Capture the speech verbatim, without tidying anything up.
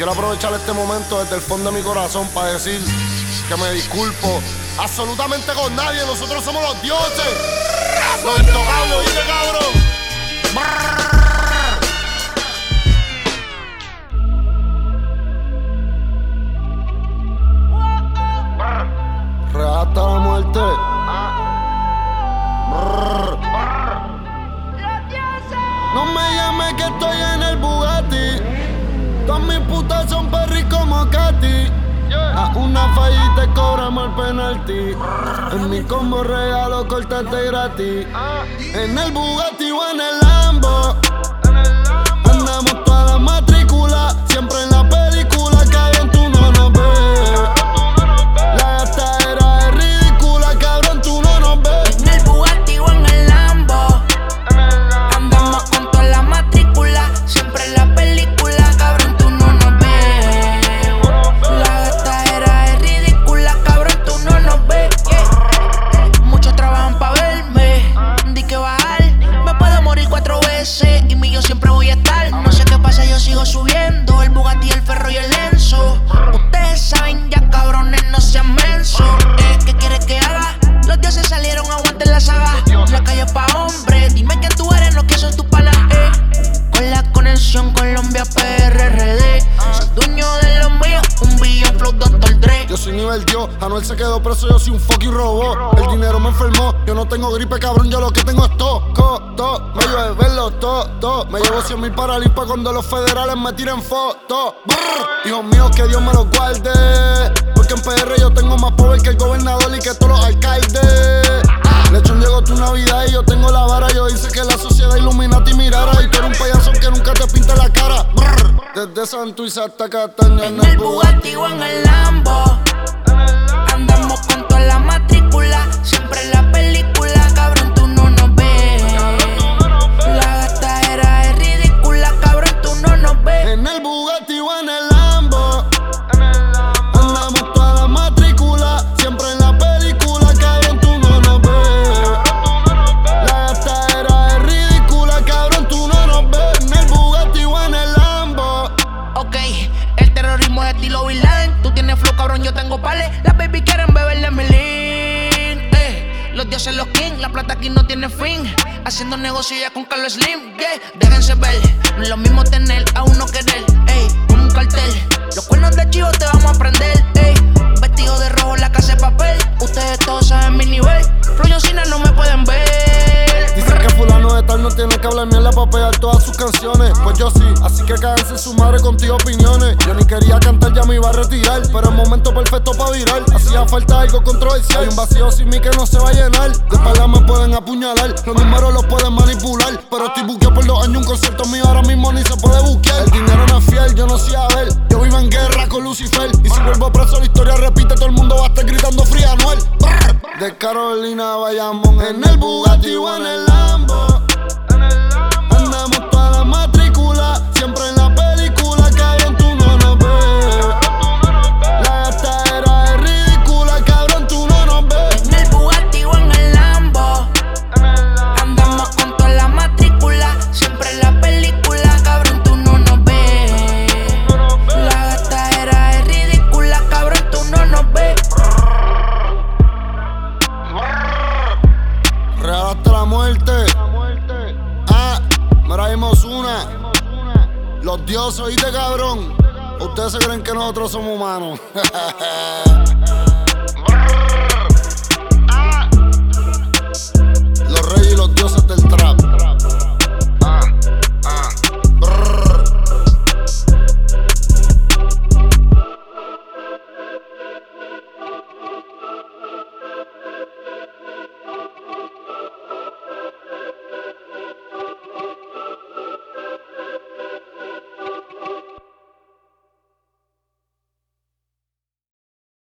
Quiero aprovechar este momento desde el fondo de mi corazón para decir que me disculpo absolutamente con nadie. Nosotros somos los dioses, los intocables, ¿oíste, cabrón? Real hasta la muerte. No me llames que estoy en el Bugatti. Todas mis putas son perris como Katy. A una falla y te cobramos el penalti. En mi combo regalo cortarte gratis. En el Bugatti o en el Lambo. Andamos toda la matrícula. Siempre en la película, cabrón, tú no nos ves. La gastadera es ridícula, cabrón, tú no nos ves. En el Bugatti o en el Lambo. Andamos con toda la matrícula. Siempre en la película, cabrón, tú no nos ves. La gastadera es ridícula, cabrón, tú no nos ves. Yeah. Muchos trabajan pa' verme. Di que bajar, me puedo morir cuatro veces. Y mi yo siempre voy a estar. No sé qué pasa, yo sigo subiendo. El Bugatti, el Ferro y el Enzo. Ustedes saben ya, cabrones, no sean mensos. Eh, ¿Qué quieres que haga? Los dioses salieron, aguanten la saga. La calle pa' hombres, dime quién tú eres, no que son tus panas, eh. Con la conexión Colombia P R R D. Soy dueño de lo mío, un billón flow doctor Dre. Yo soy nivel Dios, Anuel se quedó preso, yo soy un fucking robot. El dinero me enfermó, yo no tengo gripe, cabrón, yo lo que tengo es toco, to. Me llevo de verlo, to, to. Me llevo cien mil para limpa cuando los federales me tiren fotos. Hijos míos, que Dios me los guarde. Porque en P R yo tengo más poder que el gobernador y que todos los alcaldes. Lechón, llegó tu Navidad y yo tengo la vara. Yo hice que la sociedad Illuminati mirara. Y tú eres un payaso que nunca te pinta la cara. Desde Santurce hasta Cataña En el Bugatti o en el Lambo. Andamos con toda la matrícula. Siempre en la película, cabrón, tú no nos ves. La gastadera es ridícula, cabrón, tú no nos ves. En el Bugatti o en el Lambo. Andamos toda la matrícula. Siempre en la película, cabrón, tú no nos ves. La gastadera es ridícula, cabrón, tú no nos ves. En el Bugatti o en el Lambo. Ok, el terrorismo es estilo Bin Laden. Tú tienes flow, cabrón, yo tengo pales. Las baby quieren beber de mi lean. Eh, los dioses, los king, la plata aquí no tiene fin. Haciendo negocio ya con Carlos Slim, yeah. Déjense ver, no es lo mismo tener a uno querer, ey, como un cartel. Los cuernos de chivo te vamos a prender, ey. Vestido de rojo en la casa de papel. Ustedes todos saben mi nivel. Rollo Cina no me pueden ver. Dicen que fulano de tal no tiene que hablar mierda para pegar todas sus canciones. Pues yo sí, así que cáganse su madre contigo opiniones. Yo ni quería cantar, ya me iba a retirar, pero el momento perfecto para virar. Hacía falta algo controversial. Hay un vacío sin mí que no se va a llenar. De espalda me pueden apuñalar, los números los pueden manipular. Pero estoy buqueado por dos años, un concierto mío ahora mismo ni se puede buquear. El dinero no es fiel, yo no sé a ver. Yo vivo en guerra con Lucifer. Y si vuelvo preso la historia repite, todo el mundo va a estar gritando Fría Anuel. De Carolina a Bayamón, en el Bugatti o en el Lambo. Andamos toda la matrícula. Siempre en la película, cabrón, tú no nos ves. La gastadera es ridícula, cabrón, tú no nos ves. En el Bugatti o en el Lambo. Andamos con toda la matrícula. Siempre en la película, cabrón, tú no nos ves. La gastadera es ridícula, cabrón, tú no nos ves. Real hasta la muerte. Ah, mira, dimos una. Los dioses, oíste, cabrón. Ustedes se creen que nosotros somos humanos.